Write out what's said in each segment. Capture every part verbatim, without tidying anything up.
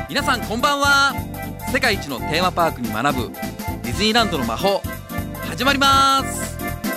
皆さんこんばんは。世界一のテーマパークに学ぶディズニーランドの魔法始まります。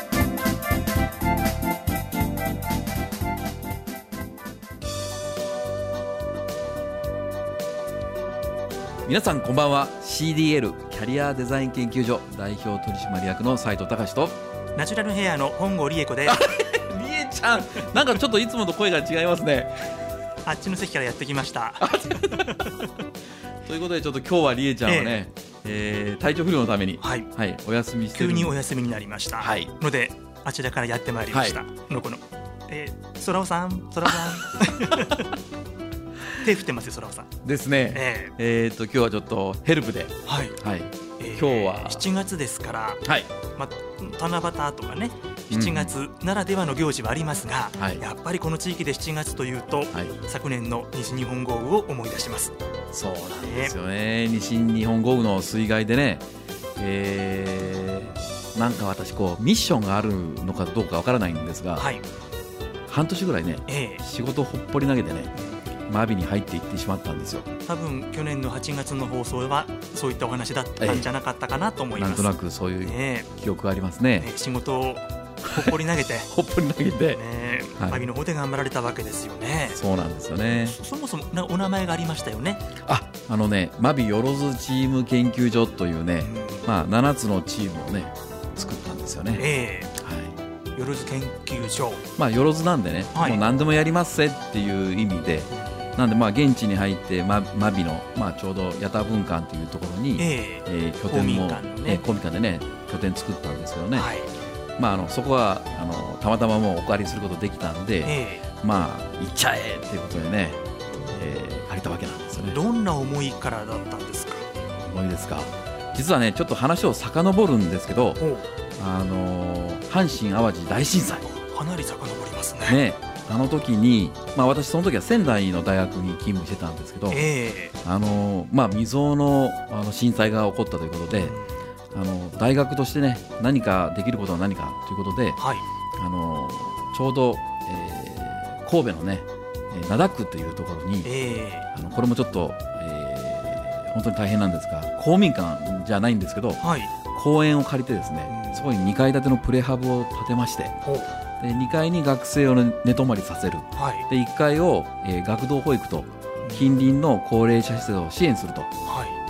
皆さんこんばんは。 シーディーエル キャリアデザイン研究所代表取締役の斉藤隆とナチュラルヘアの本郷理恵子です。 理恵ちゃん、なんかちょっといつもと声が違いますね。 あっちの席からやってきましたということでちょっと今日は理恵ちゃんはね、えーえー、体調不良のために、 はいはい、お休みしてる。 急にお休みになりました、はい、のであちらからやってまいりました、はい、のこの、えー、そらおさんそらおさん手振ってますよ、そらおさんですね。 えー、 えー、と今日はちょっとヘルプで、はいはい、えー、今日はしちがつですから、 はい、 ま、七夕とかねしちがつならではの行事はありますが、うん、やっぱりこの地域でしちがつというと、はい、昨年の西日本豪雨を思い出します。 そうなんですよね、えー、西日本豪雨の水害でね、えー、なんか私こうミッションがあるのかどうかわからないんですが、はい、半年ぐらいね、えー、仕事をほっぽり投げてねマビに入っていってしまったんですよ。 多分去年のはちがつの放送はそういったお話だったんじゃなかったかなと思います、 えー、なんとなくそういう記憶がありますね。 ね、仕事をほっぽり投げてほっぽり投げて、 ね、はい、マビの方で頑張られたわけですよね。 そうなんですよね。 そ, そもそもなお名前がありましたよね。 あ、あのね、マビよろずチーム研究所というね、うん、まあ、ななつのチームをね作ったんですよね、えーはい、よろず研究所、 まあ、よろずなんでね、はい、もう何でもやりますせっていう意味で、なんでまあ現地に入ってマビの、まあ、ちょうど八田文館というところに、えーえー、拠点も公民館でね拠点作ったんですけどね、はい、まあ、あのそこはあのたまたまもうお借りすることできたんで、えー、まあ行っちゃえということでね、えー、借りたわけなんですよね。 どんな思いからだったんですか。 思いですか。実はねちょっと話を遡るんですけど、あの阪神・淡路大震災、 かなり遡りますね。 ね、あの時に、まあ、私その時は仙台の大学に勤務してたんですけど、えーあのまあ、未曾有 の, あの震災が起こったということで、うん、あの大学としてね何かできることは何かということで、はい、あのちょうど、えー、神戸のね灘区というところに、えー、あのこれもちょっと、えー、本当に大変なんですが公民館じゃないんですけど、はい、公園を借りてですね、うん、そこににかい建てのプレハブを建てまして、でにかいに学生を寝泊まりさせる、はい、でいっかいを、えー、学童保育と近隣の高齢者施設を支援すると、はい、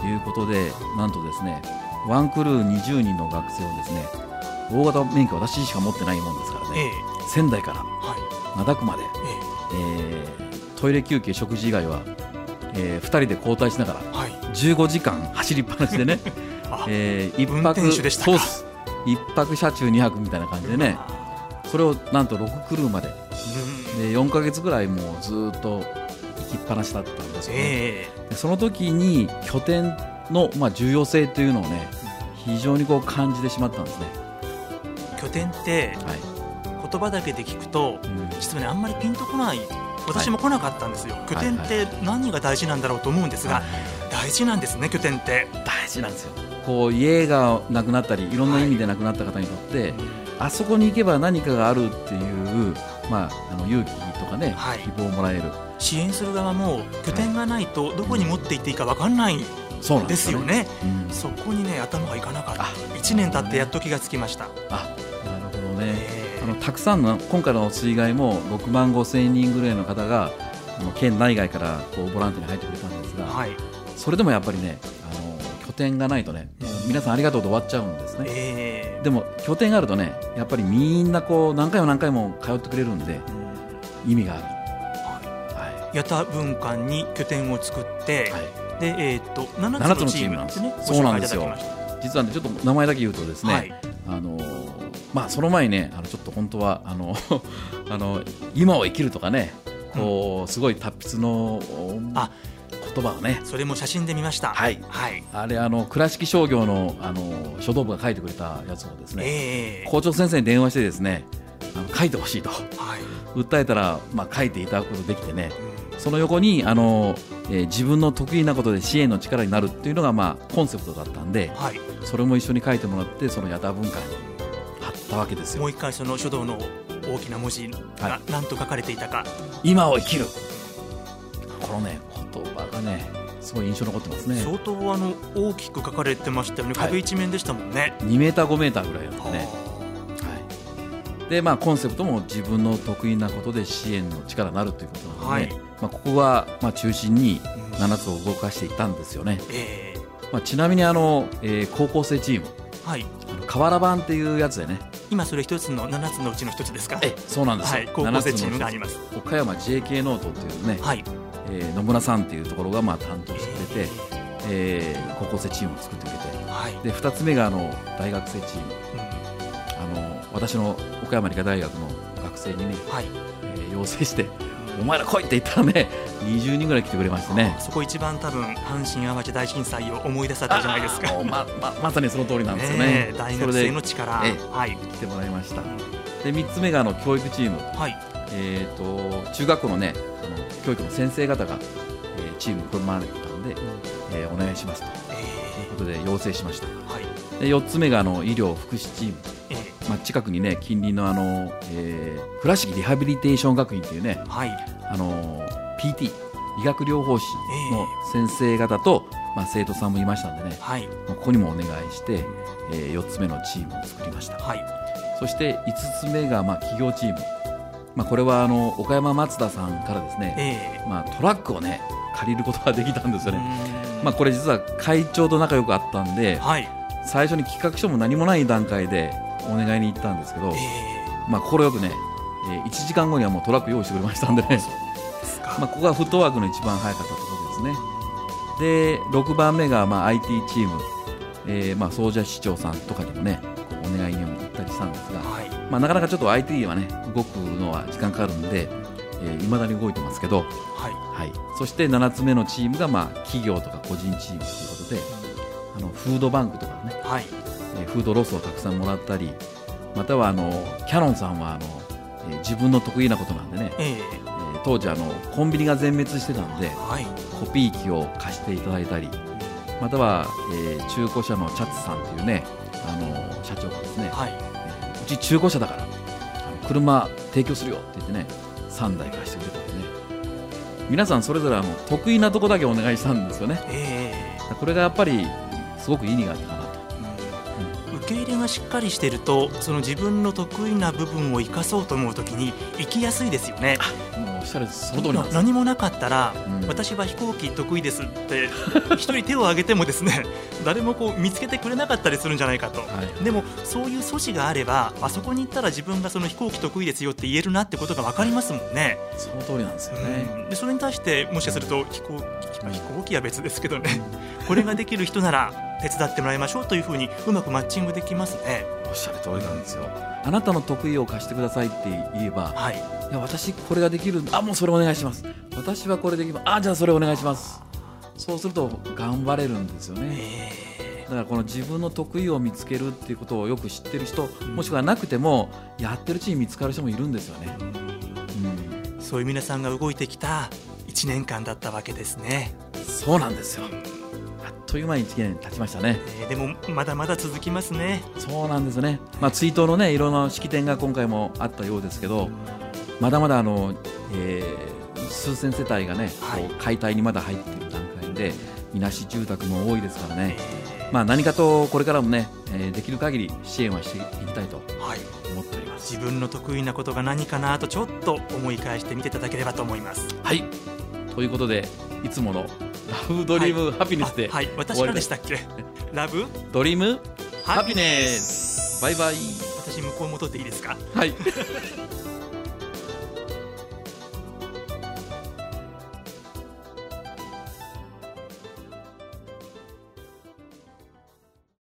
いうことで、なんとですねワンクルーにじゅうにんの学生をですね大型免許私しか持ってないもんですからね、えー、仙台から灘区まで、えーえー、トイレ休憩食事以外は、えー、ふたりで交代しながら、はい、じゅうごじかん走りっぱなしでねえー、一泊運転手でしたか。 そうです、一泊車中にはくみたいな感じでね、それをなんとろくクルーまで、うん、でよんかげつぐらいもうずっと行きっぱなしだったんですよね、えー、でその時に拠点の、まあ、重要性というのをね非常にこう感じてしまったんですね。 拠点って、はい、言葉だけで聞くと、うん、実はねあんまりピンとこない。私も来なかったんですよ、はい、拠点って何が大事なんだろうと思うんですが、はいはいはい、大事なんですね。拠点って大事なんですよ。こう家がなくなったりいろんな意味でなくなった方にとって、はい、あそこに行けば何かがあるっていう、まあ、あの勇気とかね、はい、希望をもらえる。 支援する側も拠点がないとどこに持って行っていいか分かんない、そうなんですよね、うん、そこにね頭がいかなかった。いちねん経ってやっと気がつきました。 あ、なるほどね、えー、あのたくさんの今回の水害もろくまんごせんにんぐらいの方があの県内外からこうボランティアに入ってくれたんですが、はい、それでもやっぱりねあの拠点がないとね、もう皆さんありがとうで終わっちゃうんですね、えー、でも拠点があるとねやっぱりみんなこう何回も何回も通ってくれるんで、うん、意味がある、はいはい、 八田文館に拠点を作って、はい、でえー、っとななつのチームなんですね。 そうなんですよ。実はねちょっと名前だけ言うとですね、はい、あのまあ、その前にねあのちょっと本当はあのあの今を生きるとかねこう、うん、すごい達筆のあ言葉をね、それも写真で見ました。 はい、はい、あれあの倉敷商業 の, あの書道部が書いてくれたやつをですね、えー、校長先生に電話してですねあの書いてほしいと、はい、訴えたら、まあ、書いていただくことできてね、うん、その横にあの、えー、自分の得意なことで支援の力になるっていうのが、まあ、コンセプトだったんで、はい、それも一緒に書いてもらってその八田文化に貼ったわけですよ。 もう一回その書道の大きな文字が何と書かれていたか、はい、 今を生きる。このね言葉がねすごい印象残ってますね。 相当あの大きく書かれてましたよね。壁一面でしたもんね。 にメーターごメーターぐらいなんですね。はい、で、まあ、コンセプトも自分の得意なことで支援の力になるということなので、ね、はい、まあ、ここはまあ中心にななつを動かしていたんですよね。うんえーまあ、ちなみにあの、えー、高校生チーム、はい、あの河原版っていうやつでね、 今それ一つのななつのうちの一つですか。 えそうなんですよ、はい、 高校生チームがあります。 岡山 ジェーケー ノートというね、はい、えー、野村さんというところがまあ担当してくれて、えーえー、高校生チームを作ってくれて、はい、でふたつめがあの大学生チーム、うん、あの私の岡山理科大学の学生にね、はい、えー、要請して、うん、お前ら来いって言ったらねにじゅうにんぐらい来てくれましてね。 そこ一番多分阪神・淡路大震災を思い出されたじゃないですか。 ま, ま, まさにその通りなんですよね。 ね、大学生の力、 それで、はい、来てもらいました。でみっつめがあの教育チーム、はい、えー、と中学校のねあの教育の先生方が、えー、チームに組まれたので、うん、えー、お願いしますと、えー、いうことで要請しました。はい、でよっつめがあの医療福祉チーム、えーまあ、近くにね近隣のあの、えー、倉敷リハビリテーション学院というね、はい、あの ピーティー 医学療法士の先生方と、まあ、生徒さんもいましたんでね、はい、ここにもお願いして、えー、よっつめのチームを作りました。はい、そしていつつめがまあ企業チーム、まあ、これはあの岡山マツダさんからですね、えーまあ、トラックをね借りることができたんですよね。まあ、これ実は会長と仲良くあったんで、はい、最初に企画書も何もない段階でお願いに行ったんですけど、えーまあ、心よくね、えー、いちじかんごにはもうトラック用意してくれましたんでね、まあ、ここがフットワークの一番早かったところですね。でろくばんめがまあ アイティー チーム、えー、まあ総社市長さんとかにもねお願いにも行ったりしたんですが、はい、まあ、なかなかちょっと アイティー はね動くのは時間かかるんで、えー、未だに動いてますけど、はいはい、そしてななつめのチームがまあ企業とか個人チームということで、あのフードバンクとかね、はい、えー、フードロスをたくさんもらったり、またはあのキヤノンさんはあの、えー、自分の得意なことなんでね、えーえー当時あのコンビニが全滅してたんで、はい、コピー機を貸していただいたり、または、えー、中古車のチャッツさんというねあの社長がですね、はい、えー、うち中古車だからあの車提供するよって言ってねさんだい貸してくれたんでね、皆さんそれぞれあの得意なとこだけお願いしたんですよね。えー、これがやっぱりすごく意味があったかなと。 うん、受け入れがしっかりしているとその自分の得意な部分を生かそうと思うときに生きやすいですよね。 おっしゃるその通りなんです。 何もなかったら、うん、私は飛行機得意ですって一人手を挙げてもですね誰もこう見つけてくれなかったりするんじゃないかと、はい、でもそういう素地があればあそこに行ったら自分がその飛行機得意ですよって言えるなってことが分かりますもんね。 その通りなんですよね。 うん、でそれに対してもしかすると飛行機、飛行機は別ですけどねこれができる人なら手伝ってもらいましょうというふうにうまくマッチングできますね。 おっしゃる通りなんですよ。あなたの得意を貸してくださいって言えば、はい、いや私これができる、あもうそれお願いします、私はこれできます、あじゃあそれお願いします。そうすると頑張れるんですよね。だからこの自分の得意を見つけるっていうことをよく知ってる人、もしくはなくてもやってるうちに見つかる人もいるんですよね。 うん、そういう皆さんが動いてきたいちねんかんだったわけですね。 そうなんですよ。あっという間にいちねん経ちましたね。 えー、でもまだまだ続きますね。 そうなんですね。まあ、追悼のねいろんな式典が今回もあったようですけど、まだまだあの、えー、数千世帯がね、はい、こう解体にまだ入っている段階でみなし住宅も多いですからね、えーまあ、何かとこれからもね、えー、できる限り支援はしていきたいと思っております。 自分の得意なことが何かなとちょっと思い返してみていただければと思います。 はい、ということでいつものラブドリームハピネスで、 はい、はい、私からでしたっけラブドリームハピネス。バイバイ。 私向こう戻っていいですか。 はい